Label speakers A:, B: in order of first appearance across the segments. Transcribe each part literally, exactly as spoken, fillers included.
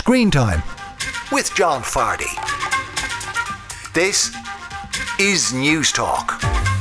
A: Screen Time with John Fardy. This is News Talk.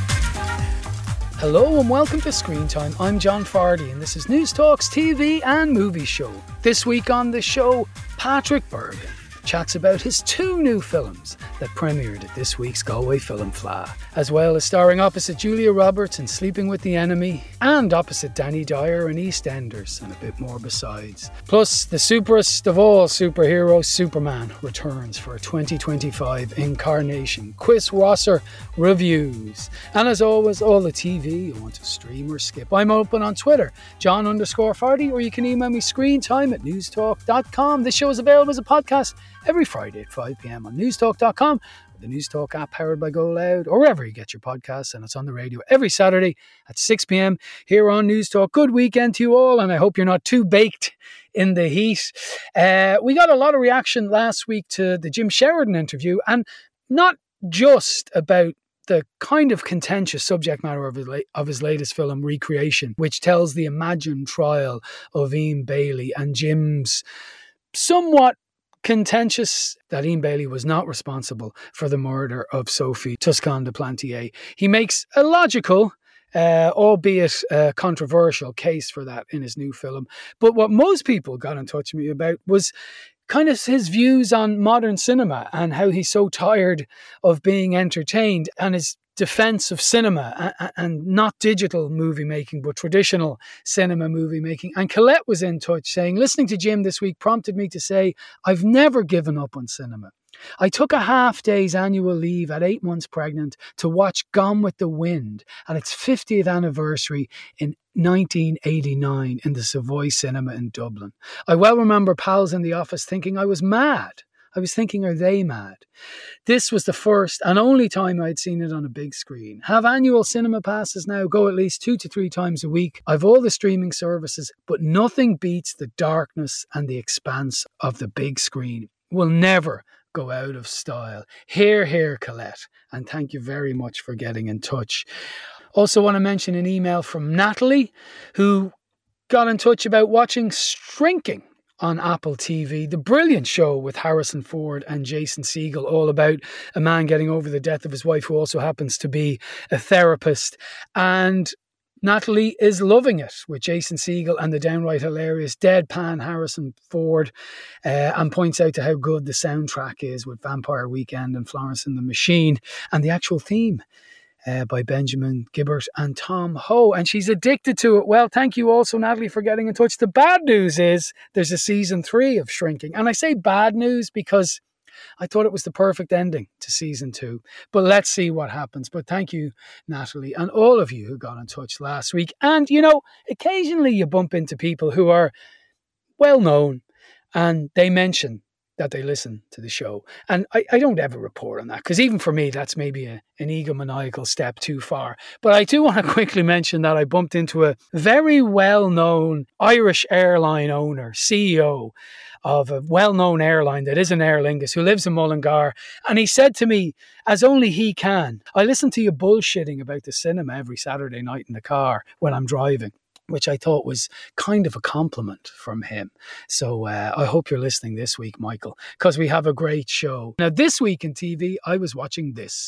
B: Hello and welcome to Screen Time. I'm John Fardy and this is News Talk's T V and movie show. This week on the show, Patrick Bergin chats about his two new films that premiered at this week's Galway Film Fleadh, as well as starring opposite Julia Roberts in Sleeping with the Enemy and opposite Danny Dyer in EastEnders, and a bit more besides. Plus, the superest of all superheroes, Superman, returns for a twenty twenty-five incarnation. Chris Rosser reviews. And as always, all the T V you want to stream or skip. I'm open on Twitter, John underscore Fardy, or you can email me screentime at newstalk dot com. This show is available as a podcast every Friday at five p.m. on newstalk dot com, the Newstalk app powered by Go Loud, or wherever you get your podcasts, and it's on the radio every Saturday at six p.m. here on Newstalk. Good weekend to you all, and I hope you're not too baked in the heat. Uh, we got a lot of reaction last week to the Jim Sheridan interview, and not just about the kind of contentious subject matter of his, la- of his latest film, Recreation, which tells the imagined trial of Ian Bailey and Jim's somewhat contentious that Ian Bailey was not responsible for the murder of Sophie Toscan de Plantier. He makes a logical, uh, albeit uh, controversial case for that in his new film. But what most people got in touch with me about was kind of his views on modern cinema and how he's so tired of being entertained, and his defense of cinema and, and not digital movie making, but traditional cinema movie making. And Colette was in touch saying, listening to Jim this week prompted me to say, I've never given up on cinema. I took a half day's annual leave at eight months pregnant to watch Gone with the Wind at its fiftieth anniversary in nineteen eighty-nine in the Savoy Cinema in Dublin. I well remember pals in the office thinking I was mad. I was thinking, are they mad? This was the first and only time I'd seen it on a big screen. Have annual cinema passes now, go at least two to three times a week. I've all the streaming services, but nothing beats the darkness and the expanse of the big screen. Will never go out of style. Hear, hear, Colette. And thank you very much for getting in touch. Also want to mention an email from Natalie, who got in touch about watching Shrinking on Apple T V, the brilliant show with Harrison Ford and Jason Segel, all about a man getting over the death of his wife, who also happens to be a therapist. And Natalie is loving it with Jason Segel and the downright hilarious deadpan Harrison Ford, uh, and points out to how good the soundtrack is with Vampire Weekend and Florence and the Machine, and the actual theme Uh, by Benjamin Gibbard and Tom Ho, and she's addicted to it. Well, thank you also, Natalie, for getting in touch. The bad news is there's a season three of Shrinking, and I say bad news because I thought it was the perfect ending to season two, but let's see what happens. But thank you, Natalie, and all of you who got in touch last week. And, you know, occasionally you bump into people who are well known and they mention that they listen to the show. And I, I don't ever report on that, because even for me, that's maybe a, an egomaniacal step too far. But I do want to quickly mention that I bumped into a very well-known Irish airline owner, C E O of a well-known airline that isn't Aer Lingus, who lives in Mullingar. And he said to me, as only he can, I listen to you bullshitting about the cinema every Saturday night in the car when I'm driving, which I thought was kind of a compliment from him. So uh, I hope you're listening this week, Michael, because we have a great show. Now, this week in T V, I was watching this.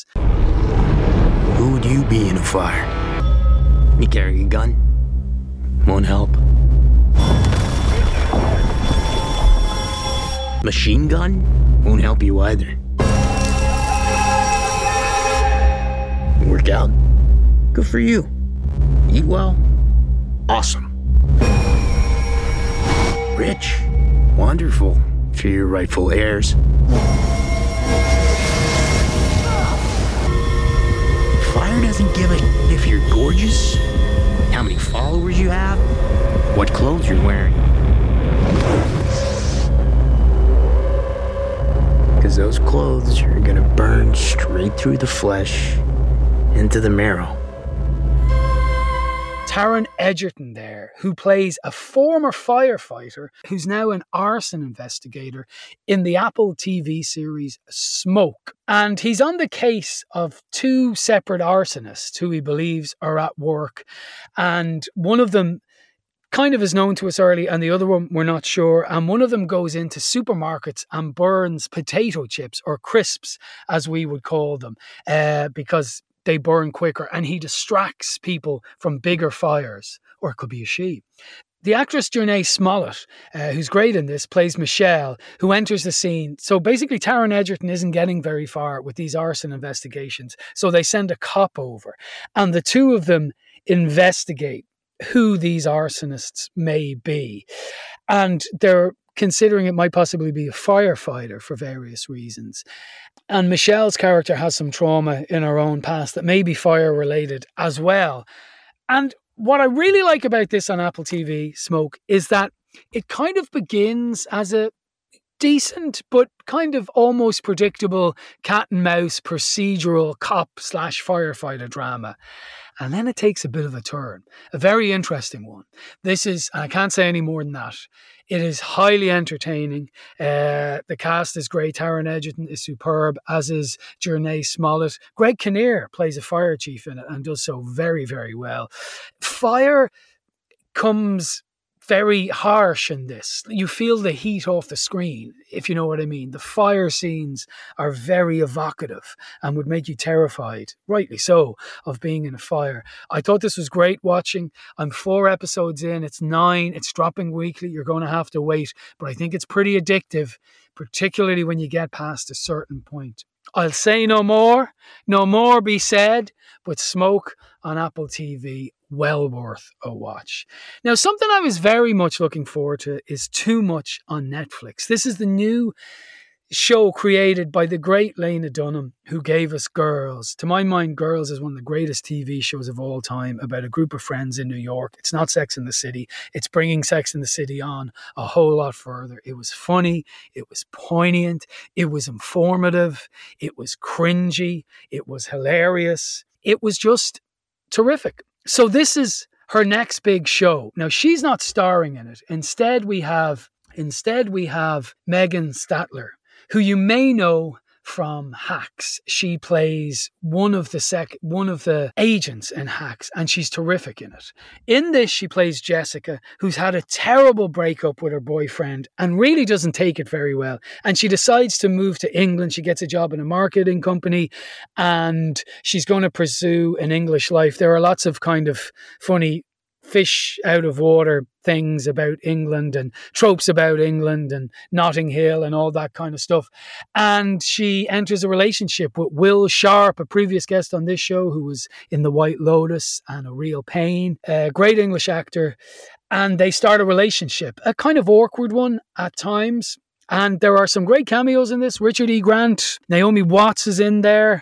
C: Who would you be in a fire? You carry a gun? Won't help. Machine gun? Won't help you either. Work out? Good for you. Eat well? Awesome. Rich? Wonderful for your rightful heirs. Fire doesn't give a shit if you're gorgeous, how many followers you have, what clothes you're wearing. Because those clothes are gonna burn straight through the flesh into the marrow.
B: Taron Egerton there, who plays a former firefighter who's now an arson investigator in the Apple T V series Smoke. And he's on the case of two separate arsonists who he believes are at work. And one of them kind of is known to us early, and the other one we're not sure. And one of them goes into supermarkets and burns potato chips, or crisps, as we would call them, uh, because they burn quicker, and he distracts people from bigger fires. Or it could be a she. The actress Jurnee Smollett, uh, who's great in this, plays Michelle, who enters the scene. So basically Taron Egerton isn't getting very far with these arson investigations. So they send a cop over, and the two of them investigate who these arsonists may be. And they're considering it might possibly be a firefighter for various reasons. And Michelle's character has some trauma in her own past that may be fire related as well. And what I really like about this on Apple T V, Smoke, is that it kind of begins as a decent but kind of almost predictable cat and mouse procedural cop slash firefighter drama. And then it takes a bit of a turn, a very interesting one. This is, and I can't say any more than that, it is highly entertaining. Uh, the cast is great. Taron Egerton is superb, as is Jurnee Smollett. Greg Kinnear plays a fire chief in it and does so very, very well. Fire comes very harsh in this. You feel the heat off the screen, if you know what I mean. The fire scenes are very evocative and would make you terrified, rightly so, of being in a fire. I thought this was great watching. I'm four episodes in. It's nine. It's dropping weekly. You're going to have to wait. But I think it's pretty addictive, particularly when you get past a certain point. I'll say no more. No more be said. But Smoke on Apple T V, well worth a watch. Now, something I was very much looking forward to is Too Much on Netflix. This is the new show created by the great Lena Dunham, who gave us Girls. To my mind, Girls is one of the greatest T V shows of all time, about a group of friends in New York. It's not Sex and the City. It's bringing Sex and the City on a whole lot further. It was funny. It was poignant. It was informative. It was cringy. It was hilarious. It was just terrific. So this is her next big show. Now, she's not starring in it. Instead, we have instead we have Megan Statler, who you may know from Hacks. She plays one of the sec one of the agents in Hacks, and she's terrific in it. In this, she plays Jessica, who's had a terrible breakup with her boyfriend and really doesn't take it very well. And she decides to move to England. She gets a job in a marketing company, and she's going to pursue an English life. There are lots of kind of funny fish out of water things about England and tropes about England and Notting Hill and all that kind of stuff. And she enters a relationship with Will Sharp, a previous guest on this show who was in The White Lotus and A Real Pain, a great English actor. And they start a relationship, a kind of awkward one at times. And there are some great cameos in this. Richard E. Grant, Naomi Watts is in there.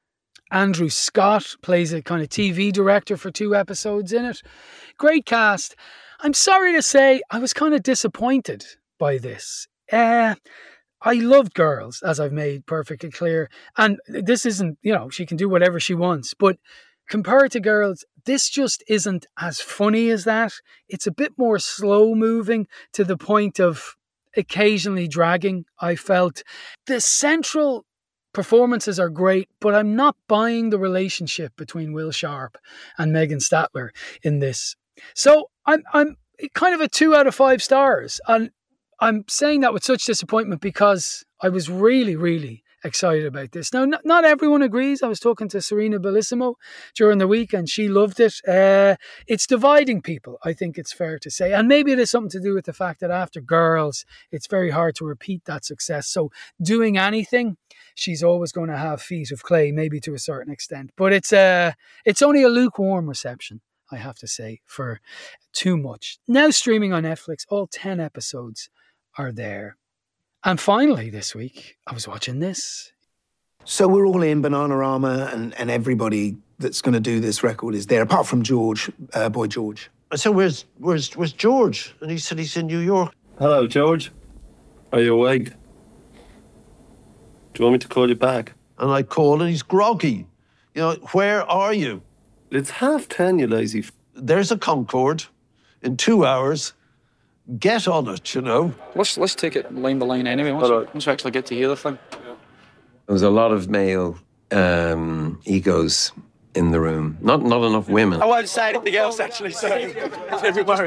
B: Andrew Scott plays a kind of T V director for two episodes in it. Great cast. I'm sorry to say I was kind of disappointed by this. Uh, I loved Girls, as I've made perfectly clear. And this isn't, you know, she can do whatever she wants. But compared to Girls, this just isn't as funny as that. It's a bit more slow moving to the point of occasionally dragging, I felt. The central performances are great, but I'm not buying the relationship between Will Sharp and Megan Statler in this. So I'm I'm kind of a two out of five stars. And I'm saying that with such disappointment because I was really, really excited about this. Now, not, not everyone agrees. I was talking to Serena Bellissimo during the week and she loved it. Uh, it's dividing people, I think it's fair to say. And maybe it has something to do with the fact that after Girls, it's very hard to repeat that success. So doing anything, she's always going to have feet of clay, maybe to a certain extent. But it's uh, it's only a lukewarm reception, I have to say, for Too Much. Now streaming on Netflix, all ten episodes are there. And finally this week, I was watching this.
D: So we're all in Bananarama, and, and everybody that's going to do this record is there, apart from George, uh, Boy George.
E: I said, where's, where's, where's George? And he said he's in New York.
F: Hello, George. Are you awake? Do you want me to call you back?
E: And I call and he's groggy. You know, where are you?
F: It's half ten, you lazy f***.
E: There's a Concorde in two hours. Get on it, you know.
G: Let's let's take it line by line anyway, once, right. once we actually get to hear the thing.
H: There was a lot of male um, egos in the room. Not not enough women.
G: I won't say anything else, actually, so don't be worried.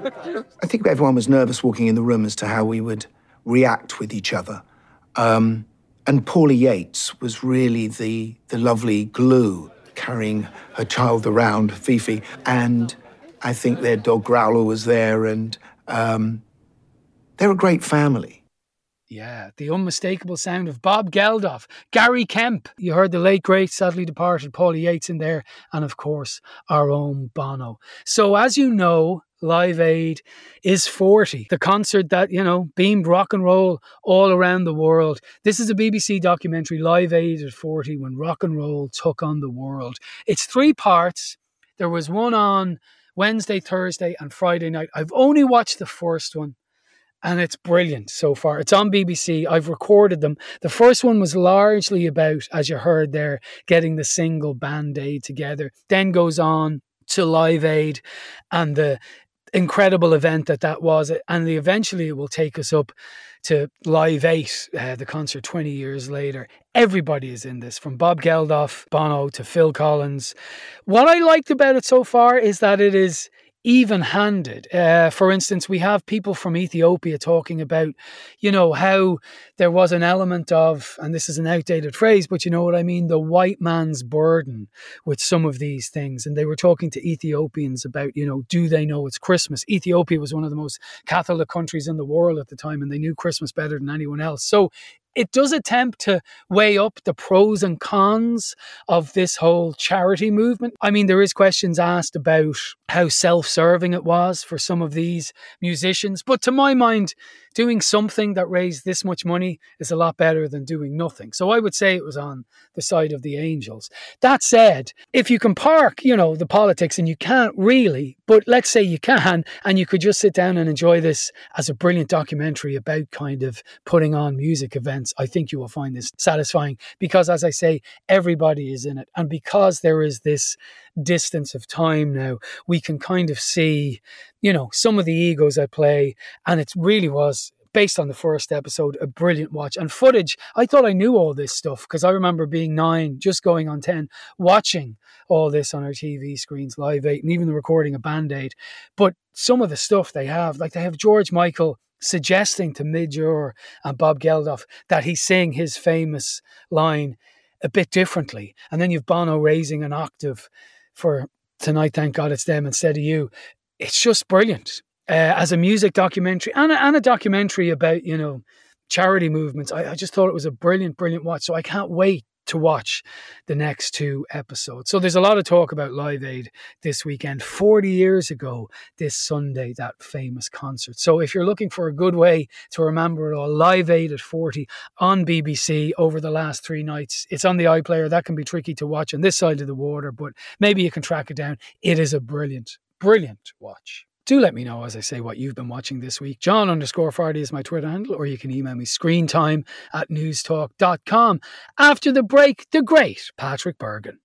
D: I think everyone was nervous walking in the room as to how we would react with each other. Um, and Paulie Yates was really the, the lovely glue, carrying her child around, Fifi. And I think their dog Growler was there, and um, they're a great family.
B: Yeah, the unmistakable sound of Bob Geldof, Gary Kemp. You heard the late, great, sadly departed Paulie Yates in there, and of course, our own Bono. So as you know, Live Aid is forty. The concert that, you know, beamed rock and roll all around the world. This is a B B C documentary, Live Aid at forty, when rock and roll took on the world. It's three parts. There was one on Wednesday, Thursday, and Friday night. I've only watched the first one, and it's brilliant so far. It's on B B C. I've recorded them. The first one was largely about, as you heard there, getting the single Band-Aid together. Then goes on to Live Aid and the incredible event that that was. And the, eventually it will take us up to Live eight, uh, the concert twenty years later. Everybody is in this, from Bob Geldof, Bono to Phil Collins. What I liked about it so far is that it is even-handed. Uh, for instance, we have people from Ethiopia talking about, you know, how there was an element of, and this is an outdated phrase, but you know what I mean, the white man's burden with some of these things. And they were talking to Ethiopians about, you know, do they know it's Christmas? Ethiopia was one of the most Catholic countries in the world at the time, and they knew Christmas better than anyone else. So it does attempt to weigh up the pros and cons of this whole charity movement. I mean, there is questions asked about how self-serving it was for some of these musicians. But to my mind, doing something that raised this much money is a lot better than doing nothing. So I would say it was on the side of the angels. That said, if you can park, you know, the politics, and you can't really, but let's say you can, and you could just sit down and enjoy this as a brilliant documentary about kind of putting on music events, I think you will find this satisfying because, as I say, everybody is in it. And because there is this distance of time now, we can kind of see, you know, some of the egos at play. And it really was, based on the first episode, a brilliant watch. And footage, I thought I knew all this stuff because I remember being nine, just going on ten, watching all this on our T V screens, Live eight, and even the recording of Band-Aid. But some of the stuff they have, like they have George Michael suggesting to Midge Ure and Bob Geldof that he sing his famous line a bit differently. And then you've Bono raising an octave for Tonight Thank God It's Them Instead of You. It's just brilliant. Uh, as a music documentary and a, and a documentary about, you know, charity movements, I, I just thought it was a brilliant, brilliant watch. So I can't wait to watch the next two episodes. So there's a lot of talk about Live Aid this weekend. forty years ago this Sunday, that famous concert. So if you're looking for a good way to remember it all, Live Aid at forty on B B C over the last three nights. It's on the iPlayer. That can be tricky to watch on this side of the water, but maybe you can track it down. It is a brilliant, brilliant watch. Do let me know, as I say, what you've been watching this week. John underscore Fardy is my Twitter handle, or you can email me screentime at newstalk dot com. After the break, the great Patrick Bergin.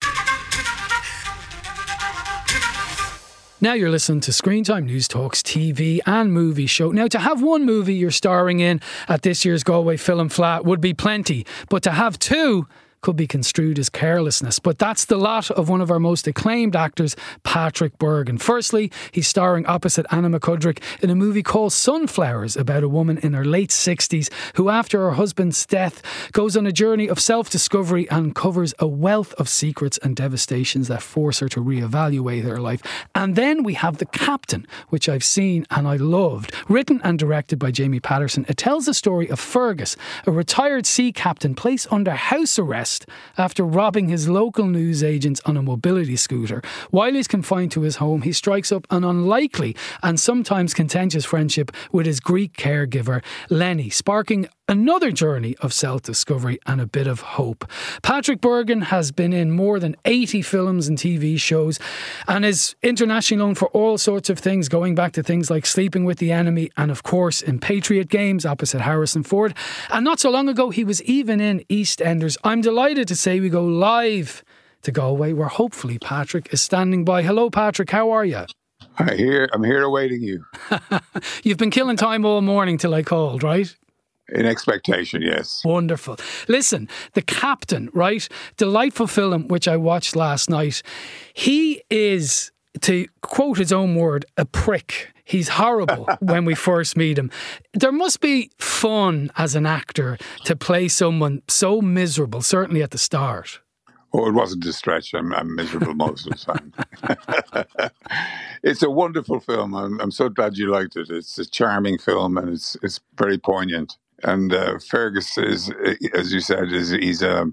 B: Now you're listening to Screen Time, News Talk's T V and movie show. Now, to have one movie you're starring in at this year's Galway Film Flat would be plenty, but to have two could be construed as carelessness. But that's the lot of one of our most acclaimed actors, Patrick Bergin. Firstly, he's starring opposite Anna McCudrick in a movie called Sunflowers, about a woman in her late sixties who, after her husband's death, goes on a journey of self-discovery and uncovers a wealth of secrets and devastations that force her to reevaluate her life. And then we have The Captain, which I've seen and I loved. Written and directed by Jamie Patterson, it tells the story of Fergus, a retired sea captain placed under house arrest after robbing his local newsagents on a mobility scooter. While he's confined to his home, he strikes up an unlikely and sometimes contentious friendship with his Greek caregiver, Lenny, sparking another journey of self-discovery and a bit of hope. Patrick Bergin has been in more than eighty films and T V shows and is internationally known for all sorts of things, going back to things like Sleeping with the Enemy and, of course, in Patriot Games opposite Harrison Ford. And not so long ago, he was even in EastEnders. I'm delighted to say we go live to Galway, where hopefully Patrick is standing by. Hello, Patrick. How are you?
I: I'm here. I'm here awaiting you.
B: You've been killing time all morning till I called, right?
I: In expectation, yes.
B: Wonderful. Listen, The Captain, right? Delightful film, which I watched last night. He is, to quote his own word, a prick. He's horrible when we first meet him. There must be fun as an actor to play someone so miserable, certainly at the start.
I: Oh, it wasn't a stretch. I'm, I'm miserable most of the time. It's a wonderful film. I'm, I'm so glad you liked it. It's a charming film and it's it's very poignant. And uh, Fergus is, as you said, is he's a,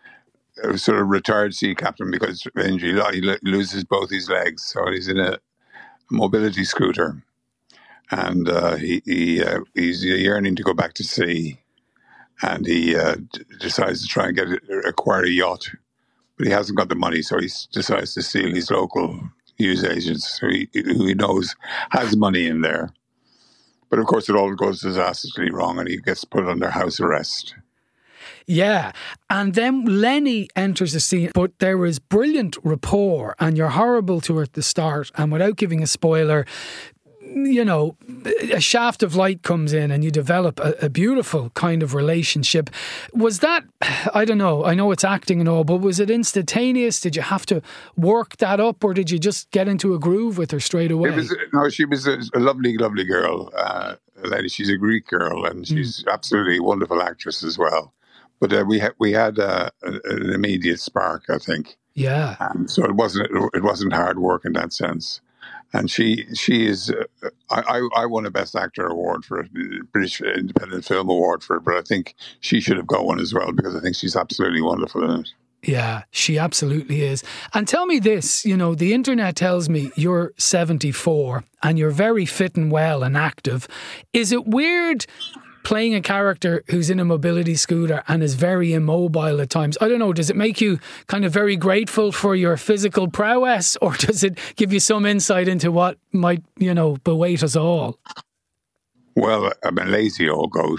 I: a sort of retired sea captain because of injury. He lo- loses both his legs, so he's in a mobility scooter, and uh, he, he uh, he's yearning to go back to sea, and he uh, d- decides to try and get acquire a yacht. But he hasn't got the money, so he decides to steal his local news agents, who he, who he knows has money in there. But of course, it all goes disastrously wrong, and he gets put under house arrest.
B: Yeah, and then Lenny enters the scene, but there is brilliant rapport, and you're horrible to her at the start, and without giving a spoiler, you know, a shaft of light comes in and you develop a, a beautiful kind of relationship. Was that, I don't know, I know it's acting and all, but was it instantaneous? Did you have to work that up, or did you just get into a groove with her straight away?
I: It was, no, she was a, a lovely, lovely girl. Uh, lady, she's a Greek girl, and she's mm. absolutely a wonderful actress as well. But uh, we had we had uh, an immediate spark, I think.
B: Yeah.
I: Um, so it wasn't it wasn't hard work in that sense. And she she is. Uh, I I won a Best Actor award for a British Independent Film Award for it, but I think she should have got one as well because I think she's absolutely wonderful in it.
B: Yeah, she absolutely is. And tell me this, you know, the internet tells me you're seventy-four and you're very fit and well and active. Is it weird playing a character who's in a mobility scooter and is very immobile at times? I don't know, does it make you kind of very grateful for your physical prowess, or does it give you some insight into what might, you know, bewait us all?
I: Well, I'm a lazy old goat.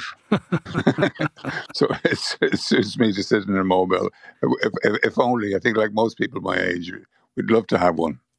I: So it's, it suits me to sit in a mobile. If, if, if only, I think like most people my age, we'd love to have one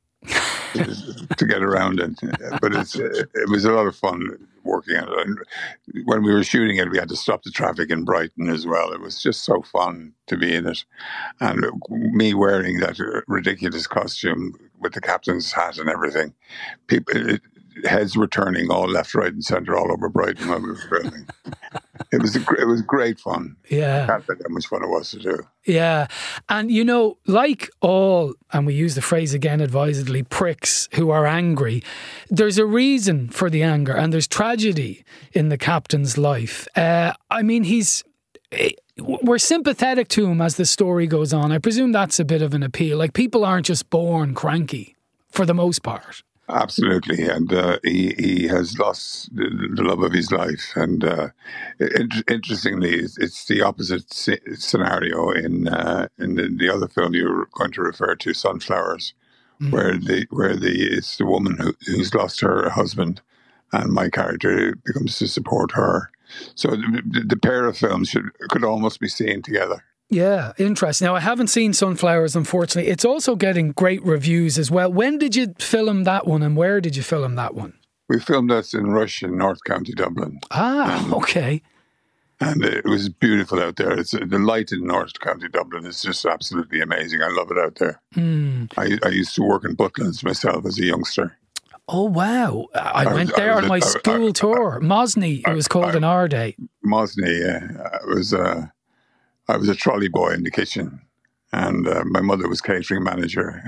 I: to get around it. But it's, it was a lot of fun working on it. And when we were shooting it, we had to stop the traffic in Brighton as well. It was just so fun to be in it. And me wearing that ridiculous costume with the captain's hat and everything, people... It, heads were turning all left, right, and centre all over Brighton when we were filming. It was a, it was great fun.
B: Yeah,
I: I can't think how much fun it was to do.
B: Yeah, and you know, like all, and we use the phrase again advisedly, pricks who are angry, there's a reason for the anger, and there's tragedy in the captain's life. Uh, I mean, he's. We're sympathetic to him as the story goes on. I presume that's a bit of an appeal. Like, people aren't just born cranky, for the most part.
I: Absolutely, and uh, he he has lost the, the love of his life. And uh, it, interestingly, it's, it's the opposite c- scenario in uh, in the, the other film you're going to refer to, Sunflowers, mm-hmm. where the where the it's the woman who, who's lost her husband, and my character becomes to support her. So the, the pair of films should, could almost be seen together.
B: Yeah, interesting. Now, I haven't seen Sunflowers, unfortunately. It's also getting great reviews as well. When did you film that one, and where did you film that one?
I: We filmed that in Rush in North County Dublin.
B: Ah,
I: and,
B: okay.
I: And it was beautiful out there. It's the light in North County Dublin is just absolutely amazing. I love it out there.
B: Mm.
I: I, I used to work in Butlins myself as a youngster.
B: Oh, wow. I, I went
I: was,
B: there
I: I
B: on
I: a,
B: my
I: I,
B: school
I: I,
B: tour. Mosney, it was called I, in our day.
I: Mosney, yeah. I was... Uh, I was a trolley boy in the kitchen, and uh, my mother was catering manager.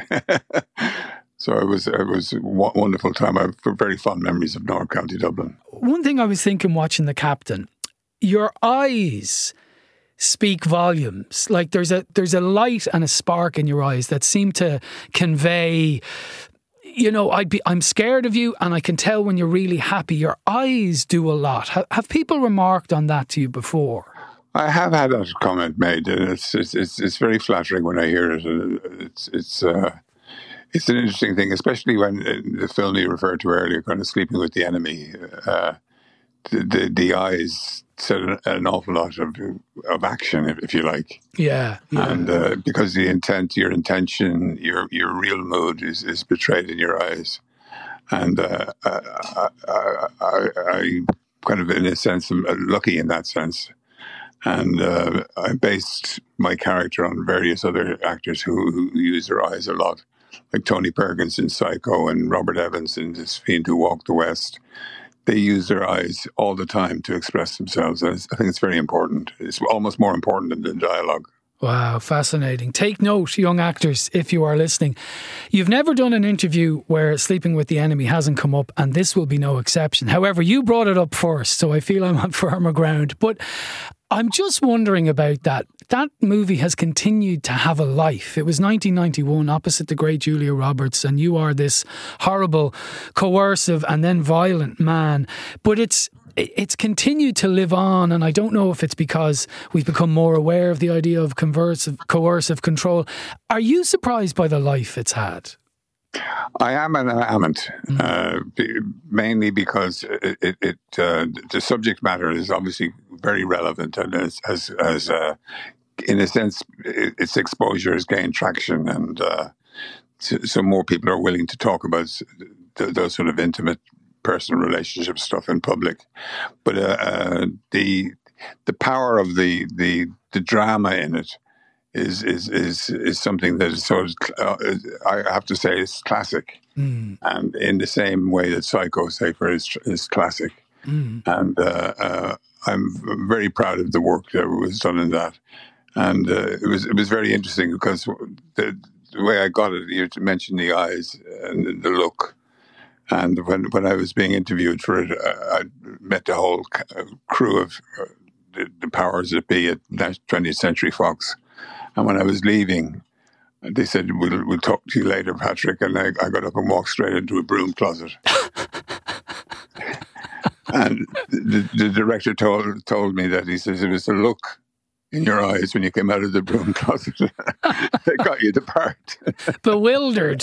I: So it was it was a wonderful time. I have very fond memories of North County Dublin.
B: One thing I was thinking watching The Captain, your eyes speak volumes. Like there's a there's a light and a spark in your eyes that seem to convey. You know, I'd be, I'm scared of you, and I can tell when you're really happy. Your eyes do a lot. Have, have people remarked on that to you before?
I: I have had that comment made, and it's it's it's, it's very flattering when I hear it. It's it's uh, it's an interesting thing, especially when in the film you referred to earlier, kind of Sleeping with the Enemy. Uh, the, the the eyes said an, an awful lot of of action, if, if you like.
B: Yeah, yeah.
I: And uh, because the intent, your intention, your your real mood is, is betrayed in your eyes, and uh, I, I, I, I kind of, in a sense, I'm lucky in that sense. And uh, I based my character on various other actors who, who use their eyes a lot, like Tony Perkins in Psycho and Robert Evans in This Fiend Who Walked the West. They use their eyes all the time to express themselves. And I think it's very important. It's almost more important than the dialogue.
B: Wow, fascinating. Take note, young actors, if you are listening. You've never done an interview where Sleeping with the Enemy hasn't come up, and this will be no exception. However, you brought it up first, so I feel I'm on firmer ground. But I'm just wondering about that. That movie has continued to have a life. It was nineteen ninety-one, opposite the great Julia Roberts, and you are this horrible, coercive and then violent man. But it's it's continued to live on, and I don't know if it's because we've become more aware of the idea of coercive, coercive control. Are you surprised by the life it's had?
I: I am and I haven't, mm. uh, mainly because it, it, it uh, the subject matter is obviously very relevant, and as as, as uh, in a sense, it, its exposure has gained traction, and uh, so, so more people are willing to talk about th- those sort of intimate personal relationship stuff in public. But uh, uh, the the power of the the the drama in it is is is is something that is sort of, uh, I have to say, is classic, mm. and in the same way that Psycho, say, for is is classic, mm. and uh, uh, I'm very proud of the work that was done in that, and uh, it was it was very interesting because the, the way I got it, you mentioned the eyes and the look. And when, when I was being interviewed for it, uh, I met the whole crew of uh, the, the powers that be at twentieth Century Fox. And when I was leaving, they said, we'll, we'll talk to you later, Patrick. And I, I got up and walked straight into a broom closet. And the, the director told told me that, he says, it was the look in your eyes when you came out of the broom closet that got you the part.
B: Bewildered.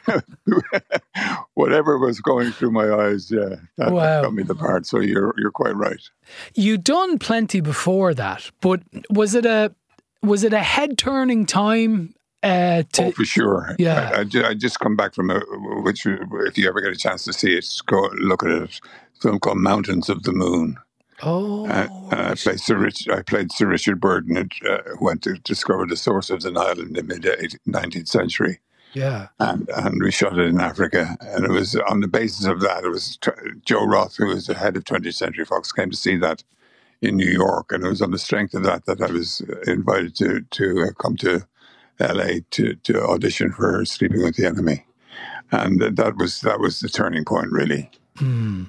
I: Whatever was going through my eyes, yeah, that,
B: wow.
I: that got me the part. So you're you're quite right.
B: You'd done plenty before that, but was it a was it a head turning time? Uh, to,
I: oh, for sure.
B: Yeah,
I: I, I, I just come back from a, which, if you ever get a chance to see it, just go look at it. A film called Mountains of the Moon.
B: Oh,
I: uh, uh, I played Sir Rich, I played Sir Richard Burton, who uh, went to discover the source of the Nile in the mid nineteenth century.
B: Yeah,
I: and and we shot it in Africa, and it was on the basis of that. It was t- Joe Roth, who was the head of twentieth Century Fox, came to see that in New York, and it was on the strength of that that I was invited to to uh, come to L A to to audition for Sleeping with the Enemy, and that was that was the turning point, really.
B: Hmm.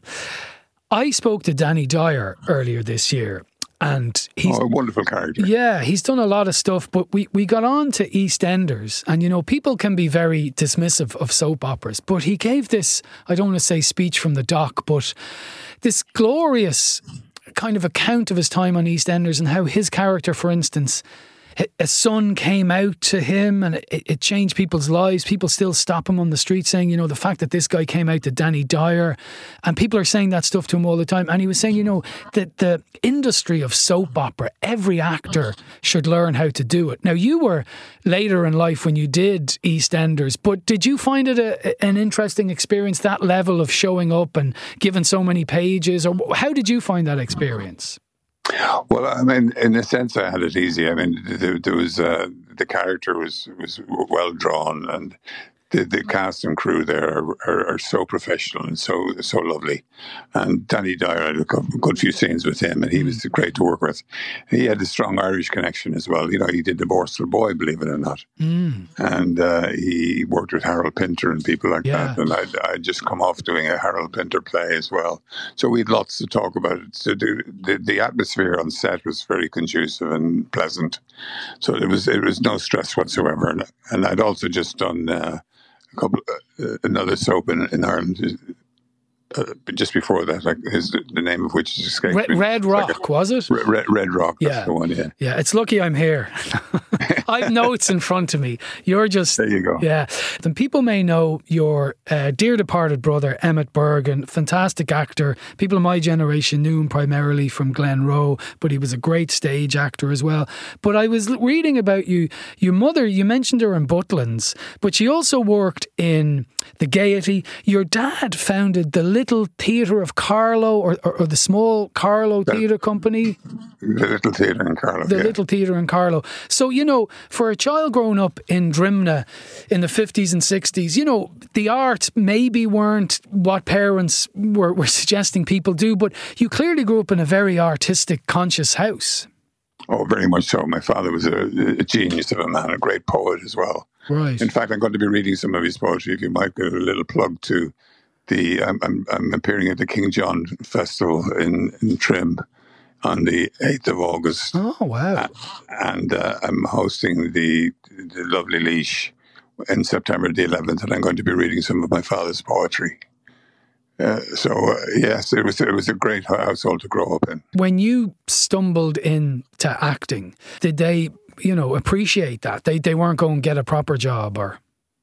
B: I spoke to Danny Dyer earlier this year, and he's
I: oh, a wonderful character.
B: Yeah, he's done a lot of stuff, but we, we got on to EastEnders, and you know, people can be very dismissive of soap operas, but he gave this, I don't want to say speech from the dock, but this glorious kind of account of his time on EastEnders and how his character, for instance, a son came out to him and it, it changed people's lives. People still stop him on the street saying, you know, the fact that this guy came out to Danny Dyer, and people are saying that stuff to him all the time. And he was saying, you know, that the industry of soap opera, every actor should learn how to do it. Now, you were later in life when you did EastEnders, but did you find it a, an interesting experience, that level of showing up and giving so many pages? Or how did you find that experience?
I: Well, I mean, in a sense, I had it easy. I mean, there, there was uh, the character was was well drawn, and the, the cast and crew there are, are, are so professional and so so lovely. And Danny Dyer, I had a good few scenes with him, and he was great to work with. He had a strong Irish connection as well. You know, he did The Borstal Boy, believe it or not. Mm. And uh, he worked with Harold Pinter and people like
B: yeah.
I: that. And I'd, I'd just come off doing a Harold Pinter play as well. So we had lots to talk about. So the, the, the atmosphere on set was very conducive and pleasant. So it was it was no stress whatsoever. And, and I'd also just done uh, a couple uh, another soap in, in Ireland. Uh, just before that, like his, the name of which is escaped
B: Red,
I: me.
B: Red Rock, like a, was it?
I: Red, Red Rock, that's
B: yeah.
I: the one, yeah.
B: Yeah, it's lucky I'm here. I've notes in front of me. You're just...
I: There you go.
B: Yeah. Then people may know your uh, dear departed brother, Emmett Bergen, fantastic actor. People of my generation knew him primarily from Glen Rowe, but he was a great stage actor as well. But I was reading about you. Your mother, you mentioned her in Butlins, but she also worked in the Gaiety. Your dad founded the Little Theatre of Carlow, or, or, or the small Carlow
I: The-
B: Theatre Company.
I: The Little Theatre in Carlow.
B: The
I: yeah.
B: Little Theatre in Carlow. So, you know, for a child growing up in Drimna in the fifties and sixties, you know, the arts maybe weren't what parents were, were suggesting people do, but you clearly grew up in a very artistic, conscious house.
I: Oh, very much so. My father was a, a genius of a man, a great poet as well.
B: Right.
I: In fact, I'm going to be reading some of his poetry. If you might give a little plug to the, I'm, I'm, I'm appearing at the King John Festival in, in Trim on the eighth of August.
B: Oh, wow.
I: Uh, and uh, I'm hosting the, the Lovely Leash in September the eleventh, and I'm going to be reading some of my father's poetry. Uh, so, uh, yes, it was it was a great household to grow up in.
B: When you stumbled into acting, did they, you know, appreciate that? They they weren't going to get a proper job, or...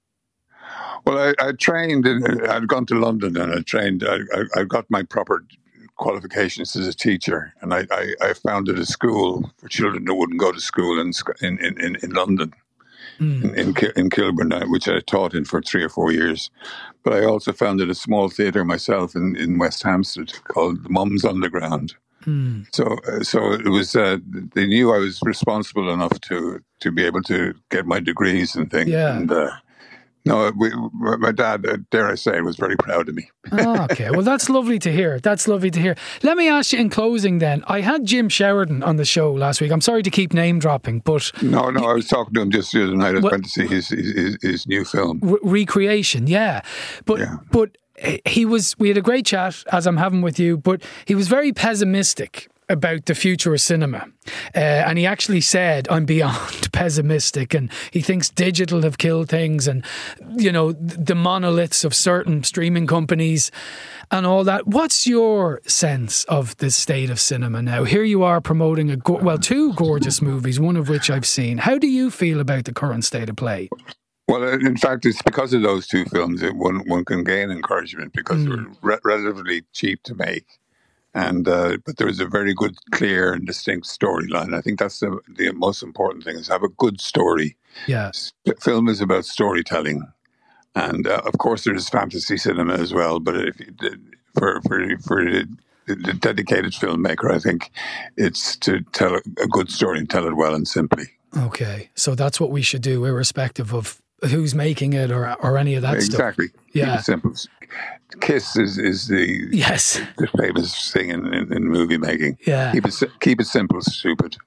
I: Well, I, I trained, in, I'd gone to London and I trained, I, I, I got my proper qualifications as a teacher, and I, I, I founded a school for children who wouldn't go to school in in, in, in London, mm. in, in, in Kilburn, which I taught in for three or four years. But I also founded a small theatre myself in, in West Hampstead called Mum's Underground. Mm. So uh, so it was, uh, they knew I was responsible enough to, to be able to get my degrees and things.
B: Yeah.
I: And, uh, No, we, my dad, uh, dare I say, was very proud of me.
B: Oh, okay, well, that's lovely to hear. That's lovely to hear. Let me ask you in closing then. I had Jim Sheridan on the show last week. I'm sorry to keep name dropping, but...
I: No, no, I was talking to him just the other night. I
B: well,
I: went to see his his, his, his new film.
B: Re- Recreation, yeah. But,
I: yeah.
B: but he was... We had a great chat, as I'm having with you, but he was very pessimistic about the future of cinema. Uh, and he actually said, I'm beyond pessimistic, and he thinks digital have killed things, and, you know, the monoliths of certain streaming companies and all that. What's your sense of the state of cinema now? Here you are promoting, a go- well, two gorgeous movies, one of which I've seen. How do you feel about the current state of play?
I: Well, in fact, it's because of those two films that one, one can gain encouragement, because mm. they're re- relatively cheap to make. And uh, but there is a very good, clear and distinct storyline. I think that's the, the most important thing, is have a good story.
B: Yeah.
I: Film is about storytelling. And uh, of course there is fantasy cinema as well. But if you, for, for, for the, the dedicated filmmaker, I think it's to tell a good story and tell it well and simply.
B: Okay. So that's what we should do, irrespective of who's making it or or any of that
I: exactly.
B: stuff. Yeah.
I: Keep it simple. Kiss is, is the
B: yes
I: the famous thing in, in, in movie making.
B: Yeah.
I: Keep it keep it simple, stupid.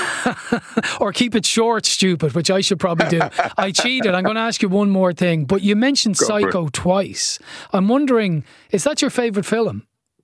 B: Or keep it short, stupid, which I should probably do. I cheated. I'm going to ask you one more thing, but you mentioned Go Psycho twice. I'm wondering, is that your favourite film?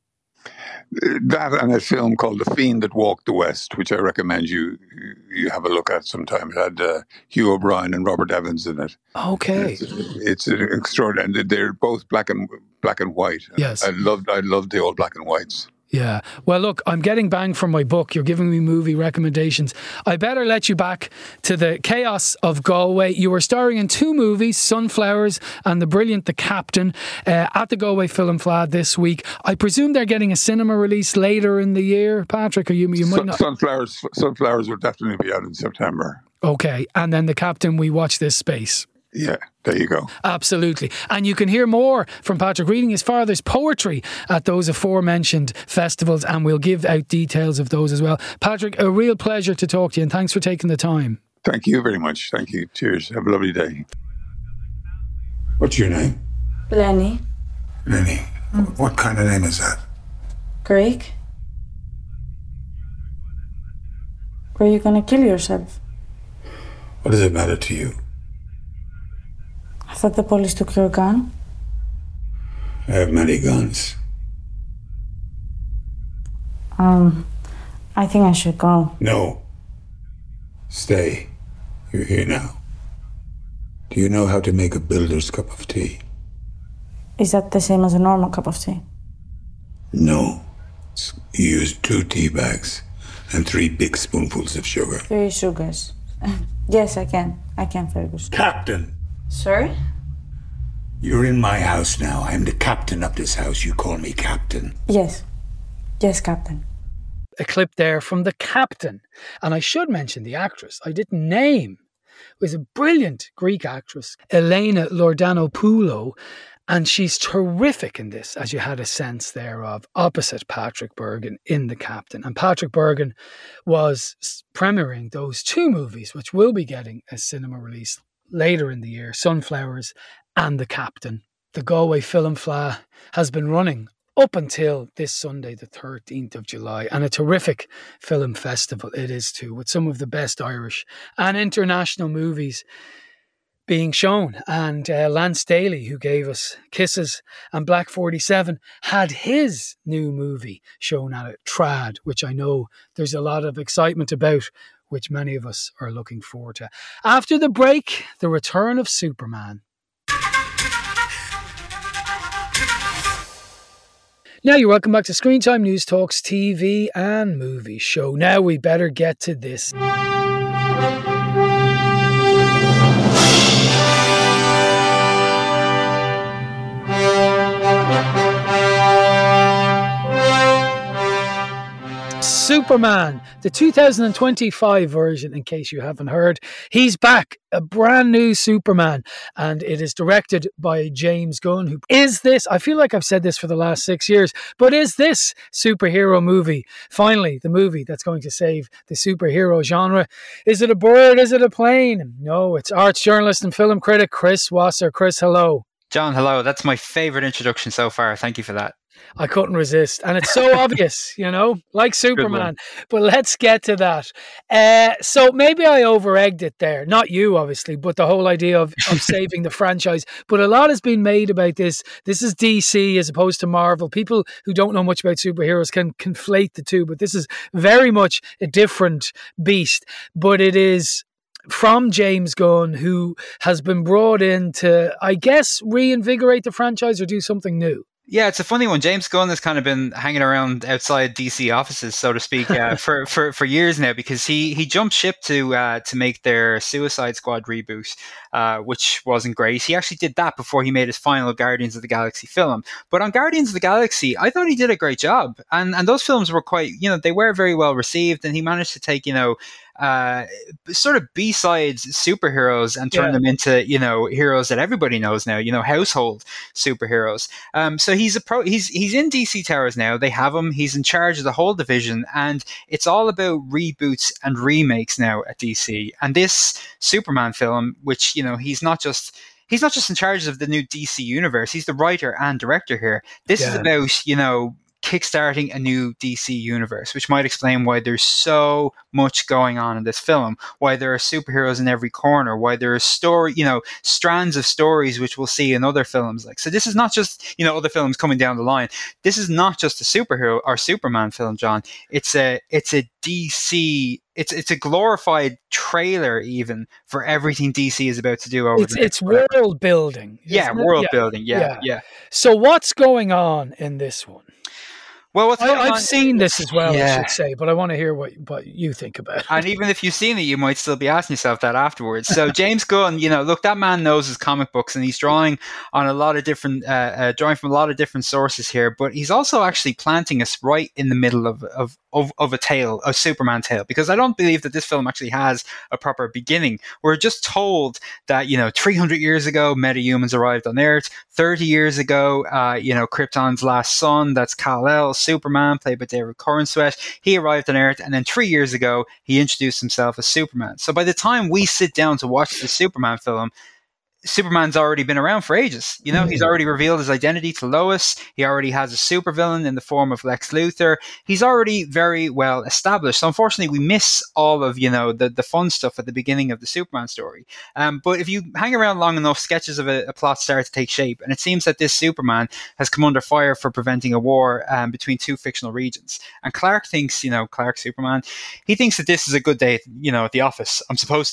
I: That and a film called The Fiend That Walked the West, which I recommend you you have a look at sometime. It had uh, Hugh O'Brien and Robert Evans in it.
B: Okay,
I: it's, it's an extraordinary. They're both black and black and white.
B: Yes,
I: I loved I loved the old black and whites.
B: Yeah. Well, look, I'm getting bang for my buck. You're giving me movie recommendations. I better let you back to the chaos of Galway. You were starring in two movies, Sunflowers and the brilliant The Captain, uh, at the Galway Film Fleadh this week. I presume they're getting a cinema release later in the year, Patrick, or you, you might
I: Sun,
B: not...
I: Sunflowers, Sunflowers will definitely be out in September.
B: Okay. And then The Captain, we watch this space.
I: Yeah, there you go.
B: Absolutely. And you can hear more from Patrick reading his father's poetry at those aforementioned festivals, and we'll give out details of those as well. Patrick, a real pleasure to talk to you, and thanks for taking the time.
I: Thank you very much. Thank you. Cheers. Have a lovely day.
J: What's your name?
K: Lenny.
J: Lenny. Mm. What kind of name is that?
K: Greek. Were you going to kill yourself?
J: What does it matter to you?
K: I thought the police took your gun.
J: I have many guns.
K: Um, I think I should go.
J: No. Stay. You're here now. Do you know how to make a builder's cup of tea?
K: Is that the same as a normal cup of tea?
J: No. You use two tea bags and three big spoonfuls of sugar.
K: Three sugars. Yes, I can. I can, Fergus.
J: Captain,
K: Sorry?
J: you're in my house now. I'm the captain of this house. You call me captain.
K: Yes. Yes, Captain.
B: A clip there from The Captain. And I should mention the actress I didn't name. It was a brilliant Greek actress, Elena Lordanopoulou, and she's terrific in this, as you had a sense there of, opposite Patrick Bergin in The Captain. And Patrick Bergin was premiering those two movies, which will be getting a cinema release later in the year, Sunflowers and The Captain. The Galway Film Fleadh has been running up until this Sunday, the thirteenth of July, and a terrific film festival it is too, with some of the best Irish and international movies being shown. And uh, Lance Daly, who gave us Kisses and Black forty-seven, had his new movie shown at it, Trad, which I know there's a lot of excitement about, which many of us are looking forward to. After the break, the return of Superman. Now you're welcome back to Screen Time News Talks T V and Movie Show. Now we better get to this. Superman, the two thousand twenty-five version, in case you haven't heard. He's back, a brand new Superman, and it is directed by James Gunn. Who is this? I feel like I've said this for the last six years, but is this superhero movie finally the movie that's going to save the superhero genre? Is it a bird? Is it a plane? No, it's arts journalist and film critic Chris Wasser. Chris, hello.
L: John, hello. That's my favourite introduction so far. Thank you for that.
B: I couldn't resist. And it's so obvious, you know, like Superman. But let's get to that. Uh, so maybe I over-egged it there. Not you, obviously, but the whole idea of, of saving the franchise. But a lot has been made about this. This is D C as opposed to Marvel. People who don't know much about superheroes can conflate the two. But this is very much a different beast. But it is from James Gunn, who has been brought in to, I guess, reinvigorate the franchise or do something new.
L: Yeah, it's a funny one. James Gunn has kind of been hanging around outside D C offices, so to speak, uh, for, for, for years now, because he, he jumped ship to uh, to make their Suicide Squad reboot, uh, which wasn't great. He actually did that before he made his final Guardians of the Galaxy film. But on Guardians of the Galaxy, I thought he did a great job. And, and those films were quite, you know, they were very well received, and he managed to take, you know, uh sort of B-sides superheroes and turn yeah. them into, you know, heroes that everybody knows now, you know, household superheroes. Um so he's a pro he's he's in D C Towers now. They have him, he's in charge of the whole division, and it's all about reboots and remakes now at D C. And this Superman film, which, you know, he's not just he's not just in charge of the new D C universe, he's the writer and director here. This yeah. is about, you know, kickstarting a new D C universe, which might explain why there's so much going on in this film, why there are superheroes in every corner, why there are story, you know, strands of stories which we'll see in other films. Like, so this is not just, you know, other films coming down the line. This is not just a superhero or Superman film, John. It's a it's a D C. It's it's a glorified trailer even for everything D C is about to do over
B: it's,
L: the
B: It's world building.
L: Yeah, world yeah. building. Yeah, yeah, yeah.
B: So what's going on in this one?
L: Well, what's
B: I,
L: going
B: I've
L: on?
B: seen this as well,
L: yeah.
B: I should say, but I want to hear what, what you think about it.
L: And even if you've seen it, you might still be asking yourself that afterwards. So James Gunn, you know, look, that man knows his comic books, and he's drawing on a lot of different, uh, uh, drawing from a lot of different sources here. But he's also actually planting us right in the middle of of of, of a tale, a Superman tale, because I don't believe that this film actually has a proper beginning. We're just told that, you know, three hundred years ago, metahumans arrived on Earth. thirty years ago, uh, you know, Krypton's last son, that's Kal-El, Superman, played by David Corenswet, he arrived on Earth, and then three years ago, he introduced himself as Superman. So by the time we sit down to watch the Superman film, Superman's already been around for ages. You know, mm-hmm. he's already revealed his identity to Lois. He already has a supervillain in the form of Lex Luthor. He's already very well established. So unfortunately, we miss all of, you know, the, the fun stuff at the beginning of the Superman story. Um, but if you hang around long enough, sketches of a, a plot start to take shape. And it seems that this Superman has come under fire for preventing a war um, between two fictional regions. And Clark thinks, you know, Clark Superman, he thinks that this is a good day, you know, at the office. I'm supposed to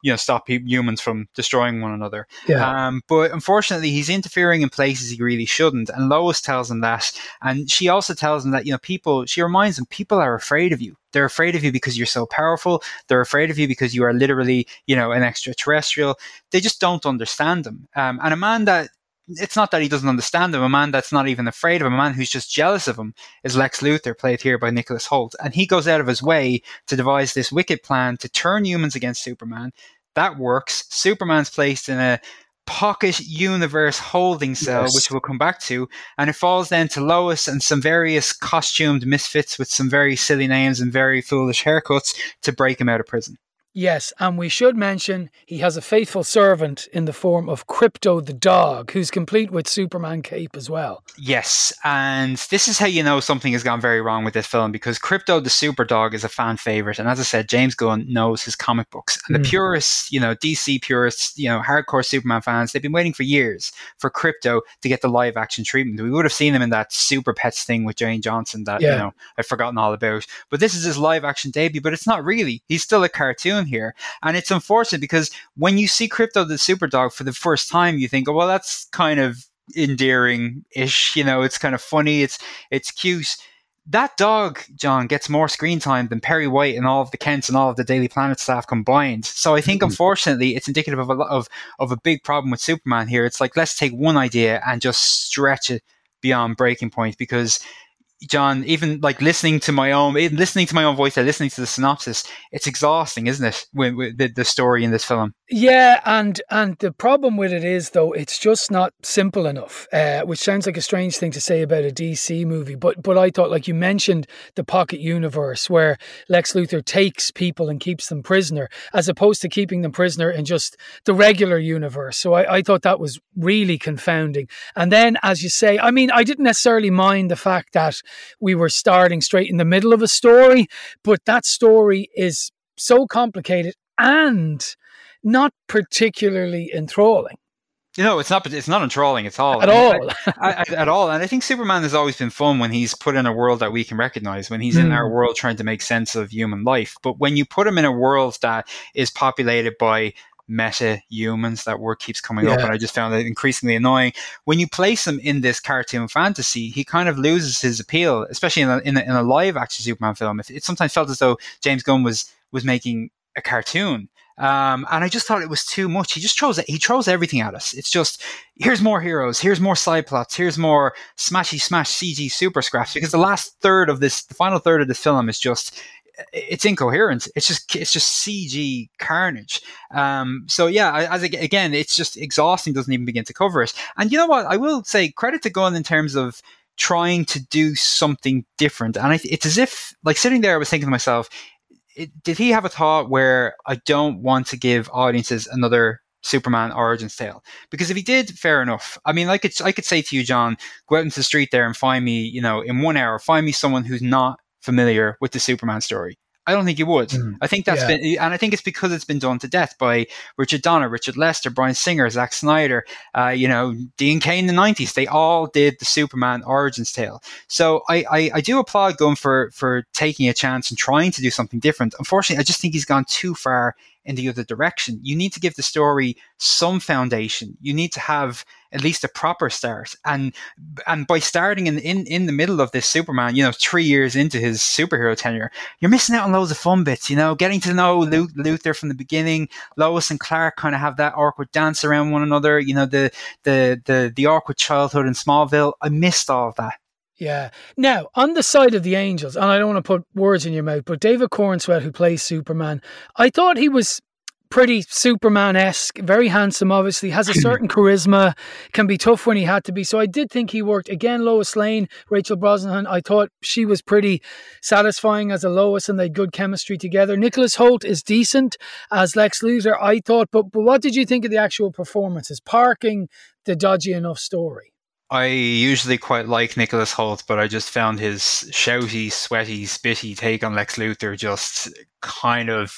L: you know, stop pe- humans from destroying one another.
B: Yeah.
L: Um, but unfortunately, he's interfering in places he really shouldn't. And Lois tells him that. And she also tells him that, you know, people, she reminds him, people are afraid of you. They're afraid of you because you're so powerful. They're afraid of you because you are literally, you know, an extraterrestrial. They just don't understand him. Um, and a man that, it's not that he doesn't understand him, a man that's not even afraid of him, a man who's just jealous of him, is Lex Luthor, played here by Nicholas Hoult. And he goes out of his way to devise this wicked plan to turn humans against Superman. That works. Superman's placed in a pocket universe holding cell,
B: Yes.
L: which we'll come back to, and it falls then to Lois and some various costumed misfits with some very silly names and very foolish haircuts to break him out of prison.
B: Yes, and we should mention he has a faithful servant in the form of Krypto the dog, who's complete with Superman cape as well.
L: Yes, and this is how you know something has gone very wrong with this film, because Krypto the super dog is a fan favorite, and as I said, James Gunn knows his comic books, and
B: Mm.
L: the purists, you know, D C purists, you know, hardcore Superman fans, they've been waiting for years for Krypto to get the live action treatment. We would have seen him in that Super Pets thing with Jane Johnson that,
B: Yeah.
L: you know, I've forgotten all about, but this is his live action debut, but it's not really. He's still a cartoon here, and it's unfortunate because when you see Krypto the Superdog for the first time, you think, oh, well, that's kind of endearing-ish, you know, it's kind of funny, it's it's cute. That dog, John, gets more screen time than Perry White and all of the Kents and all of the Daily Planet staff combined. So I think, unfortunately, it's indicative of a lot of, of a big problem with Superman here. It's like, let's take one idea and just stretch it beyond breaking point, because John, even like listening to my own, even listening to my own voice, listening to the synopsis, it's exhausting, isn't it? With, with the, the story in this film.
B: Yeah, and and the problem with it is, though, it's just not simple enough, uh, which sounds like a strange thing to say about a D C movie. But but I thought, like you mentioned, the pocket universe where Lex Luthor takes people and keeps them prisoner, as opposed to keeping them prisoner in just the regular universe. So I, I thought that was really confounding. And then, as you say, I mean, I didn't necessarily mind the fact that we were starting straight in the middle of a story, but that story is so complicated and not particularly enthralling.
L: You know, it's not it's not enthralling at all.
B: At
L: I
B: all.
L: mean, I, I, at all. And I think Superman has always been fun when he's put in a world that we can recognize, when he's mm. in our world trying to make sense of human life. But when you put him in a world that is populated by meta-humans, that word keeps coming yeah. up, and I just found it increasingly annoying. When you place him in this cartoon fantasy, he kind of loses his appeal, especially in a, in a, in a live-action Superman film. It, it sometimes felt as though James Gunn was was making a cartoon. Um, and I just thought it was too much. He just throws he throws everything at us. It's just, here's more heroes, here's more side plots, here's more smashy smash C G super scraps, because the last third of this, the final third of the film is just, it's incoherent. It's just it's just C G carnage. Um, so yeah, as again, it's just exhausting. Doesn't even begin to cover it. And you know what? I will say credit to Gunn in terms of trying to do something different. And I, it's as if, like, sitting there, I was thinking to myself, it, did he have a thought where I don't want to give audiences another Superman origins tale? Because if he did, fair enough. I mean, I could I could say to you, John, go out into the street there and find me, you know, in one hour, find me someone who's not familiar with the Superman story. I don't think you would. Mm, I think that's yeah. been, and I think it's because it's been done to death by Richard Donner, Richard Lester, Bryan Singer, Zack Snyder, uh, you know, Dean Cain in the nineties. They all did the Superman origins tale. So I, I, I do applaud Gunn for, for taking a chance and trying to do something different. Unfortunately, I just think he's gone too far in the other direction. You need to give the story some foundation. You need to have at least a proper start. And and by starting in, in, in the middle of this Superman, you know, three years into his superhero tenure, you're missing out on loads of fun bits, you know, getting to know Luthor from the beginning. Lois and Clark kind of have that awkward dance around one another, you know, the the the, the awkward childhood in Smallville. I missed all of that.
B: Yeah. Now, on the side of the Angels, and I don't want to put words in your mouth, but David Corenswet, who plays Superman, I thought he was pretty Superman-esque, very handsome, obviously, has a certain charisma, can be tough when he had to be. So I did think he worked. Again, Lois Lane, Rachel Brosnahan, I thought she was pretty satisfying as a Lois, and they had good chemistry together. Nicholas Hoult is decent as Lex Luthor, I thought. But, but what did you think of the actual performances, parking the dodgy enough story?
L: I usually quite like Nicholas Hoult, but I just found his shouty, sweaty, spitty take on Lex Luthor just kind of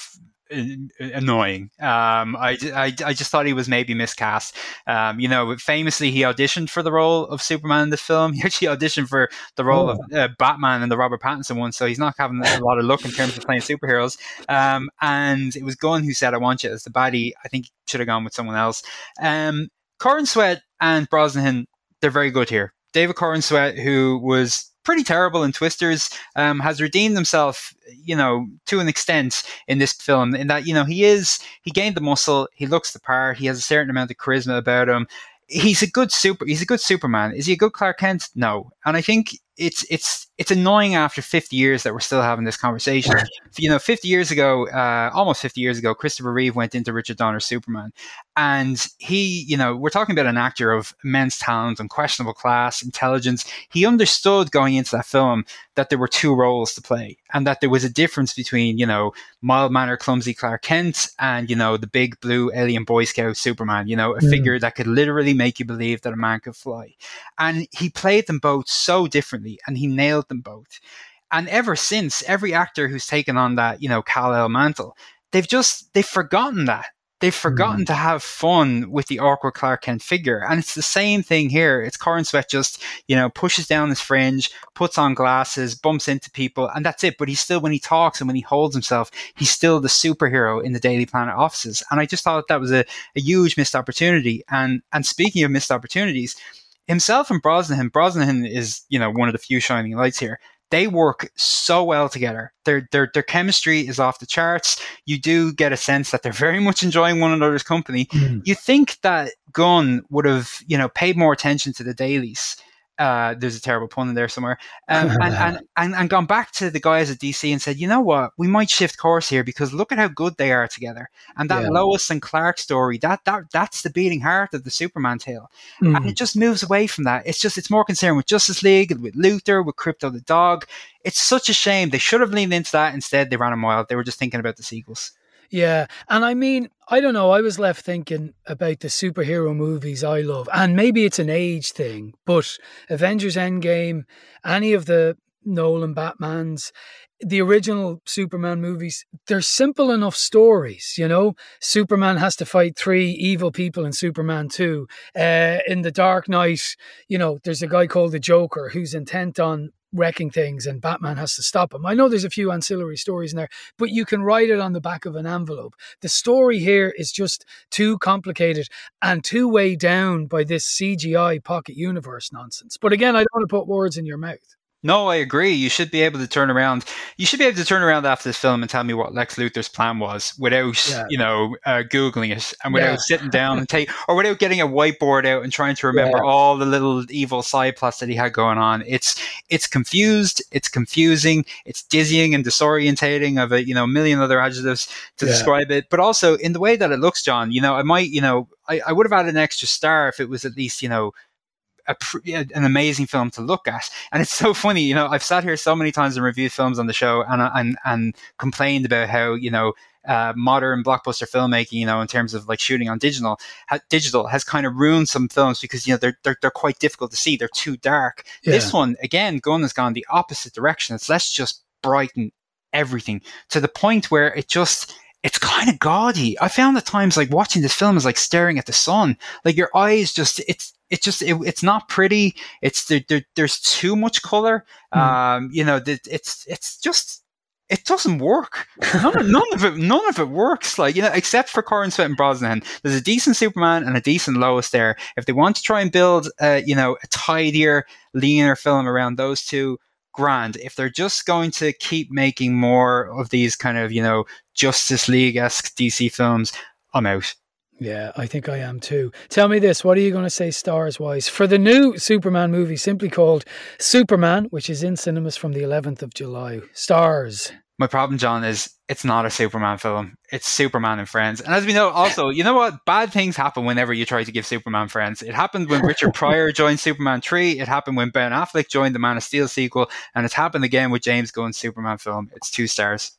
L: annoying. Um, I, I, I just thought he was maybe miscast. Um, you know, famously, he auditioned for the role of Superman in the film. He actually auditioned for the role oh. of uh, Batman in the Robert Pattinson one, so he's not having a lot of luck in terms of playing superheroes. Um, and it was Gunn who said, I want you as the baddie. I think he should have gone with someone else. Um, Corran Sweat and Brosnahan, they're very good here. David Corran Sweat, who was pretty terrible in Twisters, um, has redeemed himself, you know, to an extent in this film, in that, you know, he is, he gained the muscle, he looks the part, he has a certain amount of charisma about him. He's a good super, he's a good Superman. Is he a good Clark Kent? No. And I think it's, it's, it's annoying after fifty years that we're still having this conversation. You know, fifty years ago, uh, almost fifty years ago, Christopher Reeve went into Richard Donner's Superman. And he, you know, we're talking about an actor of immense talent, unquestionable class, intelligence. He understood going into that film that there were two roles to play and that there was a difference between, you know, mild-mannered, clumsy Clark Kent and, you know, the big blue alien Boy Scout Superman, you know, a mm. figure that could literally make you believe that a man could fly. And he played them both so differently and he nailed them both. And ever since, every actor who's taken on that, you know, Kal-El mantle, they've just, they've forgotten that. They've forgotten mm. to have fun with the awkward Clark Kent figure. And it's the same thing here. It's Corran Sweat just, you know, pushes down his fringe, puts on glasses, bumps into people, and that's it. But he's still, when he talks and when he holds himself, he's still the superhero in the Daily Planet offices. And I just thought that was a, a huge missed opportunity. And and speaking of missed opportunities, himself and Brosnahan, Brosnahan is, you know, one of the few shining lights here. They work so well together. Their, their their chemistry is off the charts. You do get a sense that they're very much enjoying one another's company. Mm. You think that Gunn would have, you know, paid more attention to the dailies. Uh, there's a terrible pun in there somewhere. Um, and, and, and, and gone back to the guys at D C and said, you know what, we might shift course here because look at how good they are together. And that yeah. Lois and Clark story, that that that's the beating heart of the Superman tale. Mm. And it just moves away from that. It's just, it's more concerned with Justice League, with Luthor, with Crypto the dog. It's such a shame. They should have leaned into that. Instead, they ran them wild. They were just thinking about the sequels.
B: Yeah. And I mean, I don't know. I was left thinking about the superhero movies I love. And maybe it's an age thing, but Avengers Endgame, any of the Nolan Batmans, the original Superman movies, they're simple enough stories, you know? Superman has to fight three evil people in Superman two. Uh, in The Dark Knight, you know, there's a guy called the Joker who's intent on wrecking things and Batman has to stop him. I know there's a few ancillary stories in there, but you can write it on the back of an envelope. The story here is just too complicated and too weighed down by this C G I pocket universe nonsense. But again, I don't want to put words in your mouth.
L: No, I agree. You should be able to turn around. You should be able to turn around after this film and tell me what Lex Luthor's plan was without, yeah. you know, uh, Googling it and without yeah. sitting down and take, or without getting a whiteboard out and trying to remember yeah. all the little evil side plots that he had going on. It's, it's confused. It's confusing. It's dizzying and disorientating of a, you know, million other adjectives to yeah. describe it. But also in the way that it looks, John, you know, I might, you know, I, I would have had an extra star if it was at least, you know, A, an amazing film to look at. And it's so funny, you know, I've sat here so many times and reviewed films on the show and and and complained about how, you know, uh, modern blockbuster filmmaking, you know, in terms of like shooting on digital, ha, digital has kind of ruined some films because, you know, they're they're, they're quite difficult to see. They're too dark. Yeah. This one, again, Gunn has gone the opposite direction. It's let's just brighten everything to the point where it just, it's kind of gaudy. I found at times like watching this film is like staring at the sun. Like your eyes just, it's, it's just, it, it's not pretty. It's there, there, there's too much color. Mm. Um, you know, it's, it's just, it doesn't work. None of, none of it, none of it works. Like, you know, except for Corran Sweat and Brosnahan, there's a decent Superman and a decent Lois there. If they want to try and build, uh, you know, a tidier, leaner film around those two, grand. If they're just going to keep making more of these kind of, you know, Justice League-esque D C films, I'm out.
B: Yeah, I think I am too. Tell me this, what are you going to say stars-wise for the new Superman movie simply called Superman, which is in cinemas from the eleventh of July? Stars.
L: My problem, John, is it's not a Superman film. It's Superman and Friends. And as we know, also, you know what? Bad things happen whenever you try to give Superman Friends. It happened when Richard Pryor joined Superman three. It happened when Ben Affleck joined the Man of Steel sequel. And it's happened again with James Gunn's Superman film. It's two stars.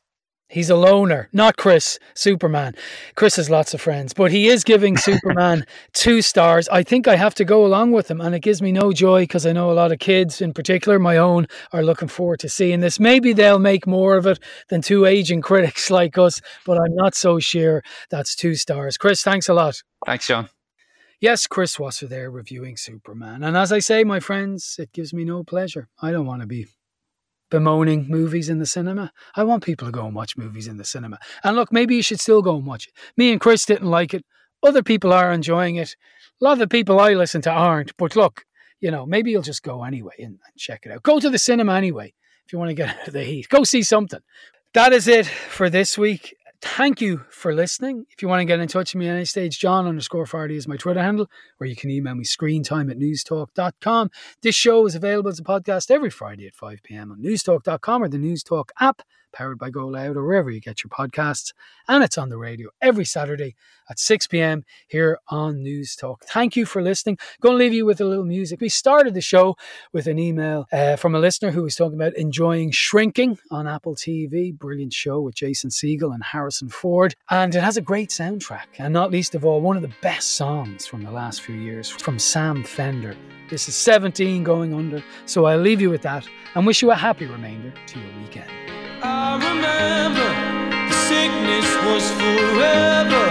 B: He's a loner, not Chris, Superman. Chris has lots of friends, but he is giving Superman two stars. I think I have to go along with him, and it gives me no joy because I know a lot of kids, in particular my own, are looking forward to seeing this. Maybe they'll make more of it than two aging critics like us, but I'm not so sure that's two stars. Chris, thanks a lot.
L: Thanks, John.
B: Yes, Chris Wasser there reviewing Superman. And as I say, my friends, it gives me no pleasure. I don't want to be bemoaning movies in the cinema. I want people to go and watch movies in the cinema. And look, maybe you should still go and watch it. Me and Chris didn't like it. Other people are enjoying it. A lot of the people I listen to aren't. But look, you know, maybe you'll just go anyway and, and check it out. Go to the cinema anyway if you want to get out of the heat. Go see something. That is it for this week. Thank you for listening. If you want to get in touch with me at any stage, John underscore Fardy is my Twitter handle, or you can email me screentime at newstalk dot com. This show is available as a podcast every Friday at five p.m. on newstalk dot com or the Newstalk app, powered by Go Loud, or wherever you get your podcasts. And it's on the radio every Saturday at six p.m. here on Newstalk. Thank you for listening. Going to leave you with a little music. We started the show with an email uh, from a listener who was talking about enjoying Shrinking on Apple T V. Brilliant show with Jason Segel and Harrison Ford. And it has a great soundtrack. And not least of all, one of the best songs from the last few years from Sam Fender. This is seventeen going under. So I'll leave you with that and wish you a happy remainder to your weekend.
M: I remember the sickness was forever.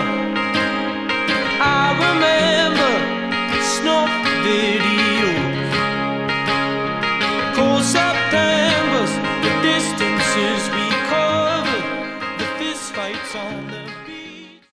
M: I remember snuff videos, cold Septembers, the distances we covered, the fist fights on the